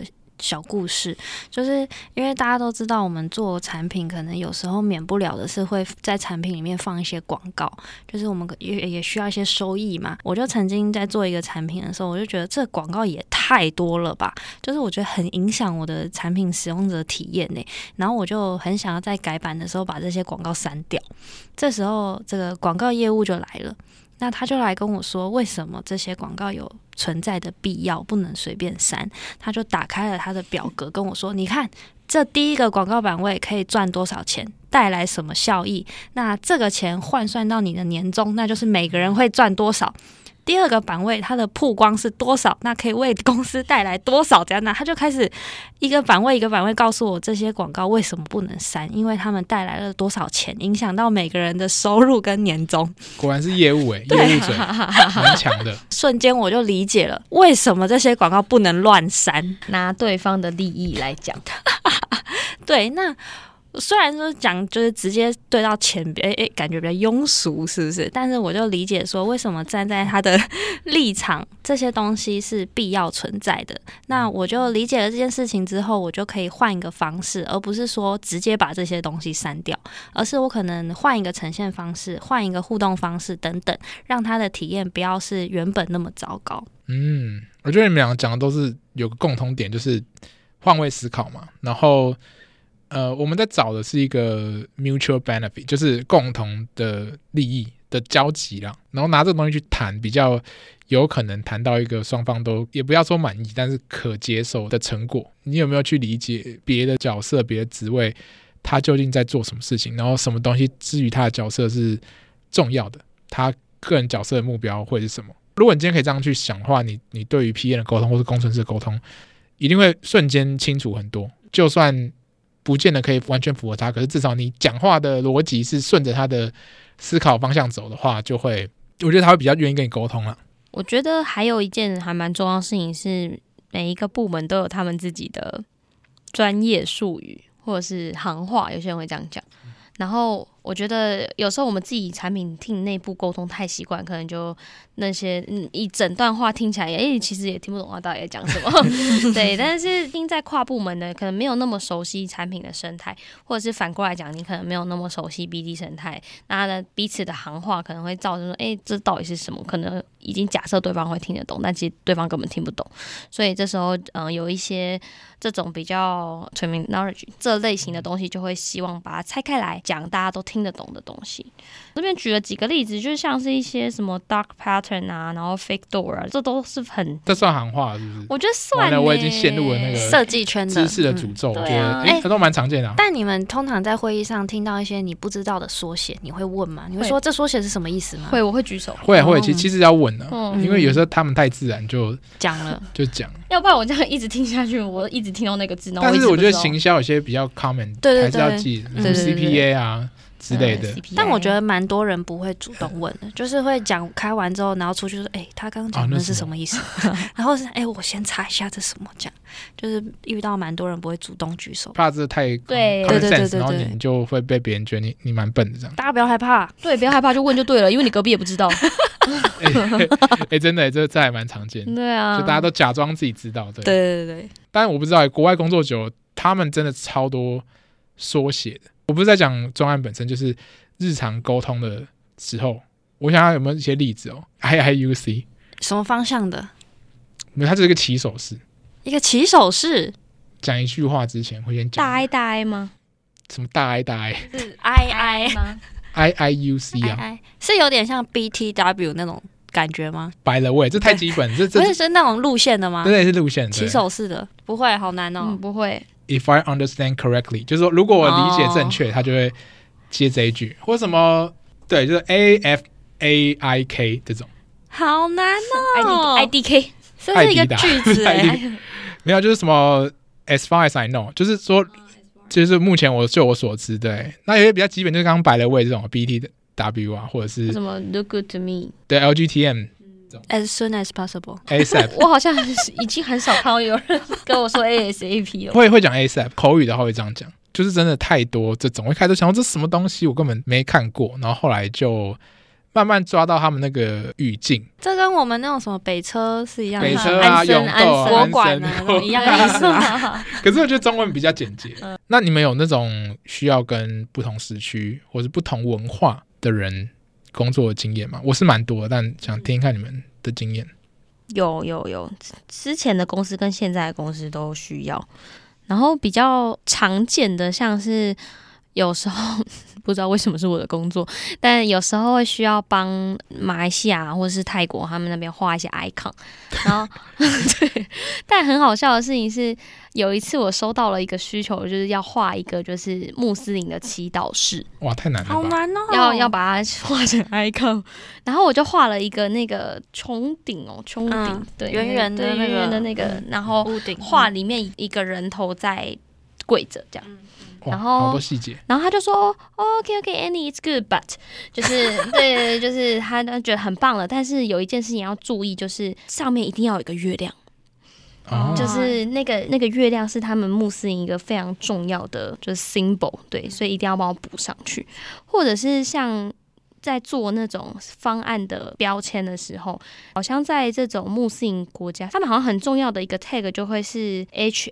小故事，就是因为大家都知道我们做产品可能有时候免不了的是会在产品里面放一些广告，就是我们也需要一些收益嘛。我就曾经在做一个产品的时候，我就觉得这广告也太多了吧，就是我觉得很影响我的产品使用者体验耶，然后我就很想要在改版的时候把这些广告删掉。这时候这个广告业务就来了，那他就来跟我说为什么这些广告有存在的必要，不能随便删。他就打开了他的表格跟我说，你看这第一个广告版位可以赚多少钱，带来什么效益，那这个钱换算到你的年终，那就是每个人会赚多少。第二个版位它的曝光是多少，那可以为公司带来多少，这样那他就开始一个版位一个版位告诉我这些广告为什么不能删，因为他们带来了多少钱，影响到每个人的收入跟年终。 果然是业务业务者蛮强的。 瞬间我就理解了为什么这些广告不能乱删， 拿对方的利益来讲。 对，那虽然说讲就是直接对到钱，感觉比较庸俗，是不是？但是我就理解说，为什么站在他的立场，这些东西是必要存在的。那我就理解了这件事情之后，我就可以换一个方式，而不是说直接把这些东西删掉，而是我可能换一个呈现方式，换一个互动方式等等，让他的体验不要是原本那么糟糕。 我觉得你们两个讲的都是有个共同点，就是换位思考嘛。然后我们在找的是一个 mutual benefit， 就是共同的利益的交集啦，然后拿这个东西去谈，比较有可能谈到一个双方都也不要说满意，但是可接受的成果。你有没有去理解别的角色、别的职位，他究竟在做什么事情，然后什么东西至于他的角色是重要的，他个人角色的目标会是什么？如果你今天可以这样去想的话，你对于 PM 的沟通或是工程师的沟通，一定会瞬间清楚很多。就算不见得可以完全符合他，可是至少你讲话的逻辑是顺着他的思考方向走的话，就会，我觉得他会比较愿意跟你沟通啦。 我觉得还有一件还蛮重要的事情是，每一个部门都有他们自己的专业术语或者是行话，有些人会这样讲。然后我觉得有时候我们自己产品team内部沟通太习惯，可能就那些一整段话听起来其实也听不懂他到底在讲什么对，但是听在跨部门的可能没有那么熟悉产品的生态，或者是反过来讲你可能没有那么熟悉 BD 生态，那他的彼此的行话可能会造成说这到底是什么，可能已经假设对方会听得懂，但其实对方根本听不懂。所以这时候有一些这种比较 terminology 这类型的东西，就会希望把它拆开来讲，大家都听得懂的东西。这边举了几个例子，就是像是一些什么 dark pattern 啊，然后 fake door 啊，这都是很，这算行话是不是？ 我觉得算耶， 我已经陷入了那个设计圈的知识的诅咒，我觉得这都蛮常见的。 但你们通常在会议上听到一些你不知道的缩写，你会问吗？你会说这缩写是什么意思吗？ 会，我会举手。 会，其实要问的，因为有时候他们太自然就讲了， 就讲。 要不然我这样一直听下去，我一直听到那个字，然后但是我觉得行销有些比较 common， 还是要记，CPA 啊之类的。 但我觉得蛮多人不会主动问的，就是会讲开完之后，然后出去说，他刚刚讲的是什么意思？然后是我先查一下这什么，这样就是遇到蛮多人不会主动举手， 怕这太对， 然后你就会被别人觉得你蛮笨的这样。 大家不要害怕， 对，不要害怕，就问就对了，因为你隔壁也不知道。 真的，这还蛮常见的。 对啊， 就大家都假装自己知道。 对。 但我不知道国外工作久，他们真的超多缩写的。我不是在讲专案本身，就是日常沟通的时候，我想要有没有一些例子哦 ？IIUC 什么方向的？ 没有，它就是一个起手式。 一个起手式， 讲一句话之前会先讲大 I 吗？ 什么大 I 大 I？ 是 II 吗 ？IIUC 啊， 是有点像 BTW 那种感觉吗？ By the way， 这太基本，这不是那种路线的吗？ 对，是路线的起手式的，不会，好难哦。 不会。 If I understand correctly， 就是说如果我理解正确，他就会接这一句，或什么对，就是 AFAIK 这种。 好难哦 ，IDK， 这是一个句子没有，就是什么 As far as I know， 就是说，就是目前就我所知，对。那有些比较基本，就是刚刚摆了位这种 BTW 啊，或者是什么 Look Good to Me， 对 LGTM。As soon as possible， ASAP， 我好像已经很少看到有人跟我说 ASAP 了。 会讲 ASAP， 口语的话会这样讲，就是真的太多这种。我一开始想说这什么东西，我根本没看过，然后后来就慢慢抓到他们那个语境。 这跟我们那种什么北车是一样的， 北车啊、永豆、 国馆啊那种一样的意思啊。 可是我觉得中文比较简洁。那你们有那种需要跟不同时区或是不同文化的人工作的经验吗？我是蛮多的，但想听看你们的经验。 有，之前的公司跟现在的公司都需要。然后比较常见的像是有时候不知道为什么是我的工作，但有时候会需要帮马来西亚或是泰国他们那边画一些 icon， 然后对，但很好笑的事情是，有一次我收到了一个需求，就是要画一个就是穆斯林的祈祷室。 哇，太难了吧， 好难哦！ 要把它画成 icon， 然后我就画了一个那个穹顶，对， 圆圆的那个， 然后画里面一个人头在跪着这样。然后好多细节， 然后他就说、OK，Annie it's good， but 就是对，就是他觉得很棒了，但是有一件事情要注意，就是上面一定要有一个月亮。就是那个月亮是他们穆斯林一个非常重要的就是 symbol， 对，所以一定要帮我补上去，或者是像在做那种方案的标签的时候，好像在这种穆斯林国家，他们好像很重要的一个 tag 就会是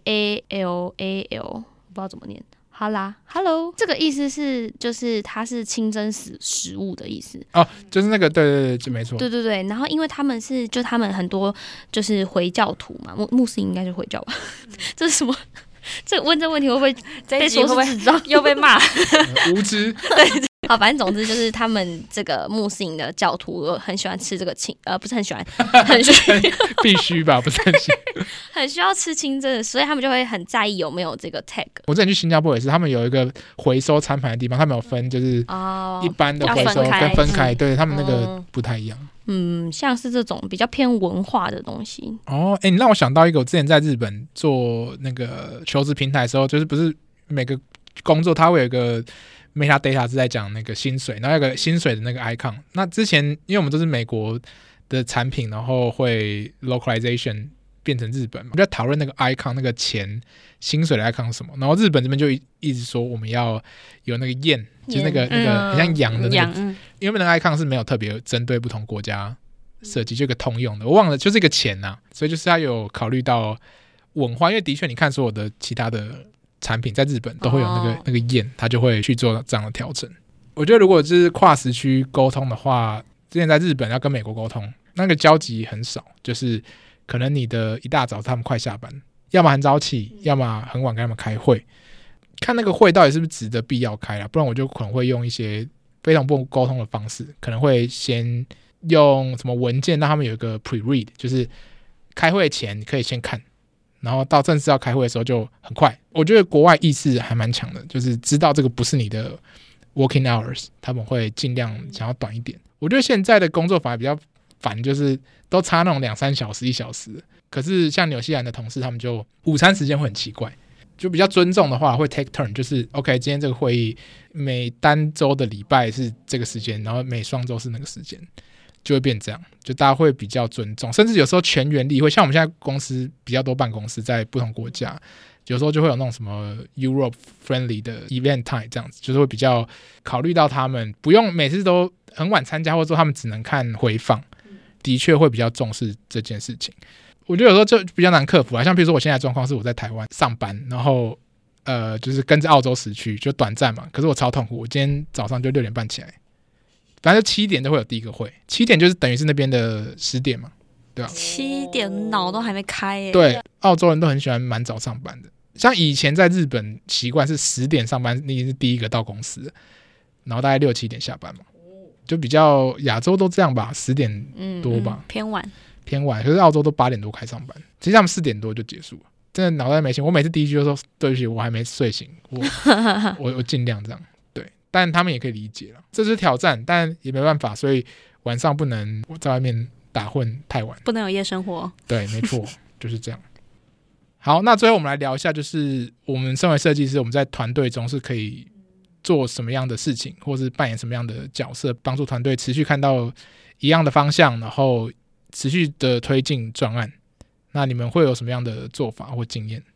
HALAL， 我不知道怎么念。哈啦 ，Hello， 这个意思是就是它是清真食物的意思哦，就是那个对，就没错， 对。然后因为他们是就他们很多就是回教徒嘛，穆斯林应该是回教吧？这是什么？问这问题会不会被说是智障？ 又被骂？ 无知。 对。好，反正总之就是他们这个穆斯林的教徒很喜欢吃这个不是很喜欢， 必须吧，不是很喜欢， 很需要吃清真的，所以他们就会很在意有没有这个 tag。 我之前去新加坡也是，他们有一个回收餐盘的地方，他们有分就是一般的回收跟分开，对他们那个不太一样。 像是这种比较偏文化的东西。 你让我想到一个，我之前在日本做那个求职平台的时候，就是不是每个工作它会有一个metadata 是在讲那个薪水，然后有个薪水的那个 icon。那之前因为我们都是美国的产品，然后会 localization 变成日本，我们就在讨论那个 icon 那个薪水的 icon 是什么。然后日本这边就一直说我们要有那个雁，就是那个很像羊的那个，因为那个 icon 是没有特别针对不同国家设计，就一个通用的，我忘了就是一个钱啊，所以就是要有考虑到文化，因为的确你看所有的其他的产品在日本都会有那个雁，它就会去做这样的调整。我觉得如果就是跨时区沟通的话，之前在日本要跟美国沟通，那个交集很少，就是可能你的一大早他们快下班，要么很早起，要么很晚跟他们开会，看那个会到底是不是值得必要开啦，不然我就可能会用一些非同步沟通的方式，可能会先用什么文件让他们有一个 pre-read， 就是开会前你可以先看，然后到正式要开会的时候就很快。我觉得国外意识还蛮强的，就是知道这个不是你的 working hours， 他们会尽量想要短一点。我觉得现在的工作反而比较烦，就是都差那种2-3小时1小时，可是像纽西兰的同事他们就午餐时间会很奇怪，就比较尊重的话会 take turn， 就是 OK 今天这个会议每单周的礼拜是这个时间，然后每双周是那个时间，就会变这样，就大家会比较尊重，甚至有时候全员例会，像我们现在公司比较多办公室在不同国家，有时候就会有那种什么 Europe friendly 的 event time 这样子，就是会比较考虑到他们不用每次都很晚参加，或者说他们只能看回放，的确会比较重视这件事情。我觉得有时候就比较难克服啦，像比如说我现在的状况是我在台湾上班，然后就是跟着澳洲时区就短暂嘛，可是我超痛苦，我今天早上就6点半起来，反正就7点就会有第一个会，7点就是等于是那边的10点嘛，对吧 ？7点脑都还没开耶。 对，澳洲人都很喜欢蛮早上班的，像以前在日本习惯是10点上班，你是第一个到公司，然后大概6-7点下班嘛，就比较亚洲都这样吧，10点多吧，偏晚，可是澳洲都8点多开上班，其实他们4点多就结束了，真的脑袋没醒。我每次第一句就说对不起，我还没睡醒，我尽量这样，对，但他们也可以理解了，这是挑战，但也没办法，所以晚上不能在外面打混太晚， 不能有夜生活， 对，没错，就是这样。好，那最后我们来聊一下，就是我们身为设计师，我们在团队中是可以做什么样的事情，或是扮演什么样的角色，帮助团队持续看到一样的方向，然后持续的推进专案。那你们会有什么样的做法或经验？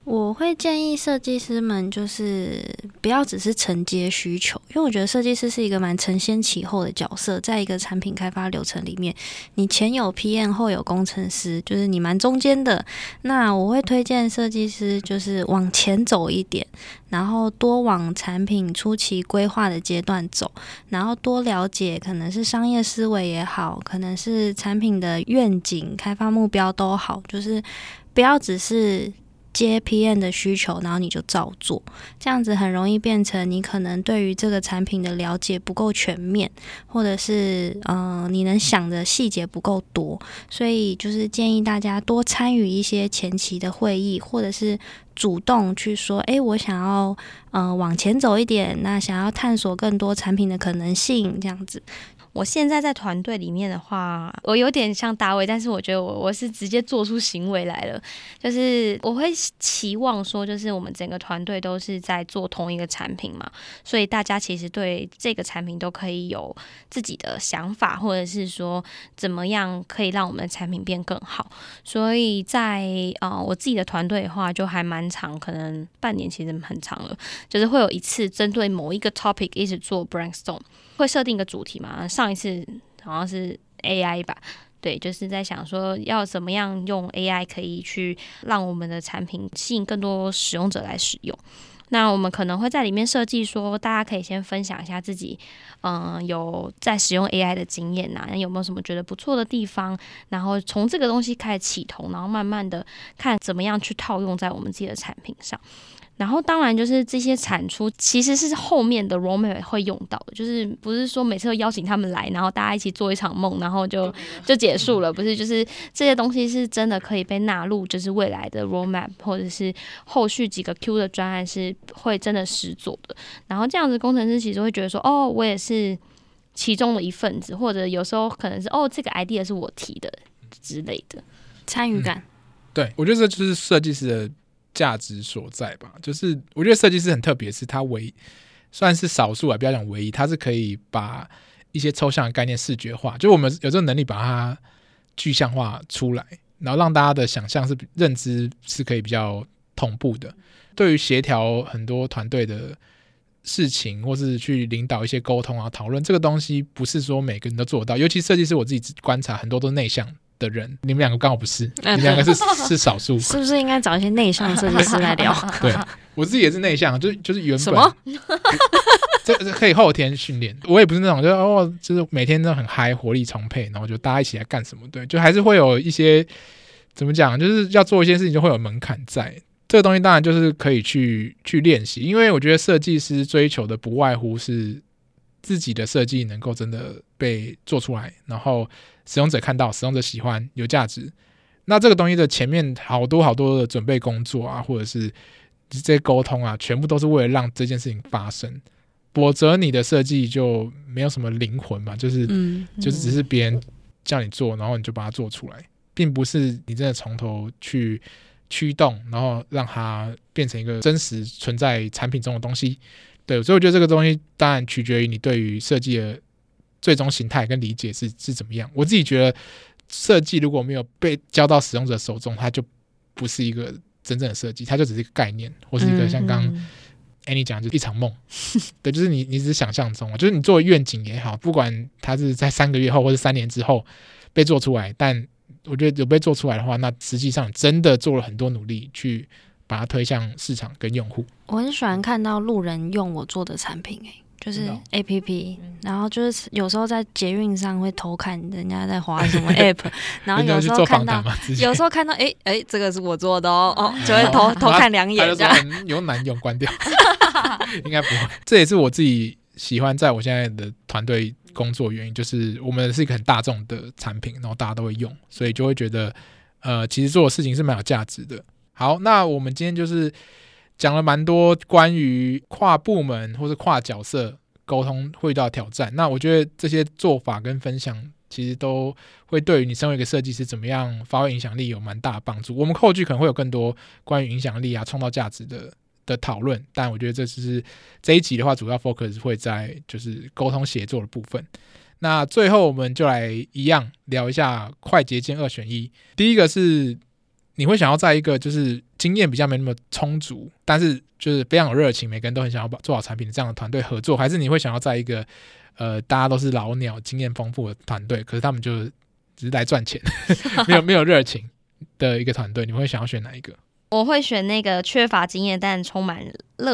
我会建议设计师们就是不要只是承接需求，因为我觉得设计师是一个蛮承先启后的角色，在一个产品开发流程里面，你前有 PM 后有工程师，就是你蛮中间的。那我会推荐设计师就是往前走一点，然后多往产品初期规划的阶段走，然后多了解可能是商业思维也好，可能是产品的愿景、开发目标都好，就是不要只是接 PM 的需求，然后你就照做，这样子很容易变成你可能对于这个产品的了解不够全面，或者是你能想的细节不够多，所以就是建议大家多参与一些前期的会议，或者是主动去说，我想要往前走一点，那想要探索更多产品的可能性，这样子。 我现在在团队里面的话，我有点像大卫，但是我觉得我是直接做出行为来了，就是我会期望说，就是我们整个团队都是在做同一个产品嘛，所以大家其实对这个产品都可以有自己的想法，或者是说怎么样可以让我们的产品变更好。所以在我自己的团队的话，就还蛮长，可能半年其实很长了，就是会有一次针对某一个 topic 一直做 brainstorm。会设定一个主题嘛？上一次好像是 AI 吧，对，就是在想说要怎么样用 AI 可以去让我们的产品吸引更多使用者来使用。那我们可能会在里面设计说，大家可以先分享一下自己，有在使用 AI 的经验啊，有没有什么觉得不错的地方？然后从这个东西开始起头，然后慢慢的看怎么样去套用在我们自己的产品上。然后当然就是这些产出其实是后面的 roadmap 会用到的，就是不是说每次都邀请他们来，然后大家一起做一场梦，然后就结束了，不是，就是这些东西是真的可以被纳入，就是未来的 roadmap 或者是后续几个 Q 的专案是会真的实做的。然后这样子工程师其实会觉得说，我也是其中的一份子，或者有时候可能是这个 idea 是我提的之类的参与感。 对，我觉得这就是设计师的价值所在吧，就是我觉得设计师很特别，是他算是少数不要讲唯一，他是可以把一些抽象的概念视觉化，就我们有这个能力把它具象化出来，然后让大家的想象认知是可以比较同步的。对于协调很多团队的事情，或是去领导一些沟通啊讨论，这个东西不是说每个人都做得到，尤其设计师我自己观察很多都是内向的人，你们两个刚好不是，你们两个是少数， 是不是应该找一些内向设计师来聊？ 对，我自己也是内向，就是原本什么这可以后天训练。我也不是那种就是每天都很嗨，活力充沛，然后就大家一起来干什么，对，就还是会有一些怎么讲，就是要做一些事情就会有门槛在。这个东西当然就是可以去练习，因为我觉得设计师追求的不外乎是自己的设计能够真的被做出来，然后使用者看到，使用者喜欢，有价值。那这个东西的前面好多好多的准备工作啊，或者是这些沟通啊，全部都是为了让这件事情发生，否则你的设计就没有什么灵魂嘛，就是只是别人叫你做，然后你就把它做出来，并不是你真的从头去驱动，然后让它变成一个真实存在产品中的东西。对，所以我觉得这个东西当然取决于你对于设计的最终形态跟理解是怎么样。我自己觉得设计如果没有被交到使用者手中，它就不是一个真正的设计，它就只是一个概念，或是一个像刚刚 Annie 讲就是一场梦。对，就是你只是想象中，就是你做愿景也好，不管它是在3个月后或是3年之后被做出来，但我觉得有被做出来的话，那实际上真的做了很多努力去把它推向市场跟用户。 我很喜欢看到路人用我做的产品，就是 APP， 然后就是有时候在捷运上会偷看人家在滑什么 App， 然后有时候看到这个是我做的就会偷看2眼这样。 有难用关掉，应该不会。这也是我自己喜欢在我现在的团队工作原因，就是我们是一个很大众的产品，然后大家都会用，所以就会觉得其实做的事情是蛮有价值的。好，那我们今天就是讲了蛮多关于跨部门或是跨角色沟通会遇到的挑战，那我觉得这些做法跟分享其实都会对于你身为一个设计师怎么样发挥影响力有蛮大的帮助。我们后续可能会有更多关于影响力啊创造价值的讨论，但我觉得这一集的话主要 focus 会在就是沟通协作的部分。那最后我们就来一样聊一下快捷键2选1。第一个是你会想要在一个就是经验比较没那么充足，但是就是非常有热情，每个人都很想要做好产品的这样的团队合作，还是你会想要在一个大家都是老鸟经验丰富的团队，可是他们就只是来赚钱没有热情的一个团队，你会想要选哪一个？ 我会选那个缺乏经验但充满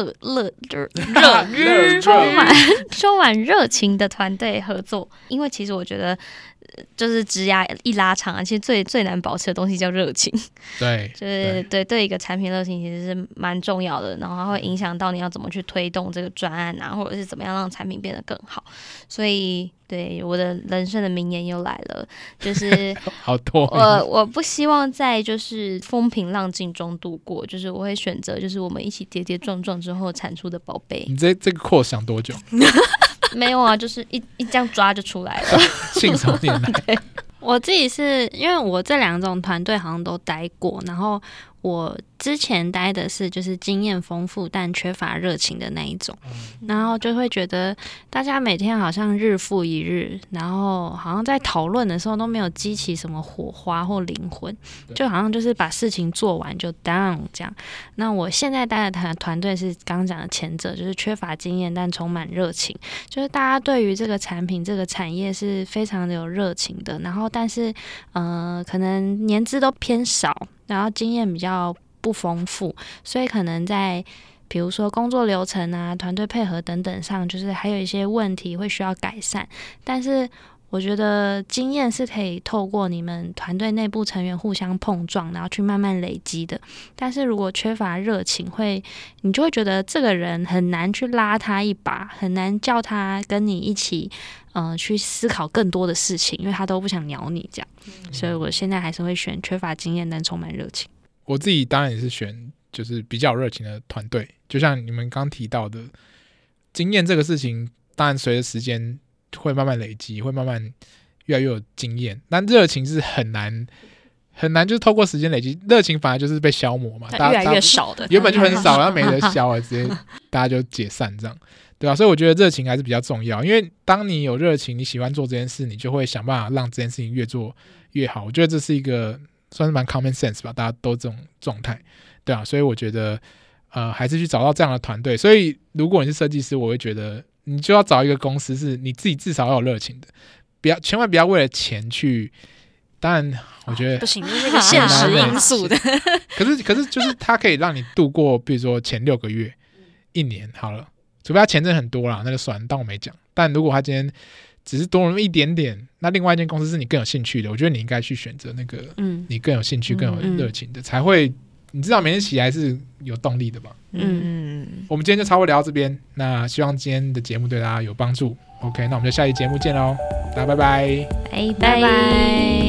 充满热情的团队合作，因为其实我觉得就是职涯一拉长，其实最难保持的东西叫热情。 对， 就是对一个产品热情其实是蛮重要的，然后它会影响到你要怎么去推动这个专案啊，或者是怎么样让产品变得更好。所以对我的人生的名言又来了，就是好多我不希望在就是风平浪静中度过，就是我会选择就是我们一起跌跌撞撞之后产出的宝贝。 你这个course想多久？ 没有啊，就是一这样抓就出来了。 信手拈来。 我自己是因为我这两种团队好像都待过，然后我之前待的是就是经验丰富但缺乏热情的那一种，然后就会觉得大家每天好像日复一日，然后好像在讨论的时候都没有激起什么火花或灵魂，就好像就是把事情做完就 down 这样。那我现在待的团队是刚刚讲的前者，就是缺乏经验但充满热情，就是大家对于这个产品这个产业是非常的有热情的，然后但是可能年资都偏少，然后经验比较不丰富，所以可能在比如说工作流程啊、团队配合等等上，就是还有一些问题会需要改善。但是我觉得经验是可以透过你们团队内部成员互相碰撞，然后去慢慢累积的。但是如果缺乏热情，你就会觉得这个人很难去拉他一把，很难叫他跟你一起去思考更多的事情，因为他都不想鸟你这样。所以我现在还是会选缺乏经验但充满热情。 我自己当然也是选就是比较有热情的团队，就像你们刚提到的，经验这个事情当然随着时间会慢慢累积，会慢慢越来越有经验，但热情是很难就是透过时间累积，热情反而就是被消磨嘛， 越来越少的， 原本就很少，然后没得消了，直接大家就解散这样，对吧？所以我觉得热情还是比较重要，因为当你有热情，你喜欢做这件事，你就会想办法让这件事情越做越好。我觉得这是一个算是蛮 common sense 吧，大家都这种状态，对啊，所以我觉得还是去找到这样的团队。所以如果你是设计师，我会觉得你就要找一个公司是你自己至少要有热情的，千万不要为了钱去。当然我觉得不行，这是一个现实因素的可是就是它可以让你度过比如说前6个月1年好了，除非他钱真的很多啦，那就算当我没讲。但如果他今天只是多那么一点点，那另外一间公司是你更有兴趣的，我觉得你应该去选择那个你更有兴趣更有热情的，才会你至少每天起来是有动力的吧。我们今天就差不多聊到这边，那希望今天的节目对大家有帮助。 OK， 那我们就下期节目见咯，大家拜拜。 拜拜。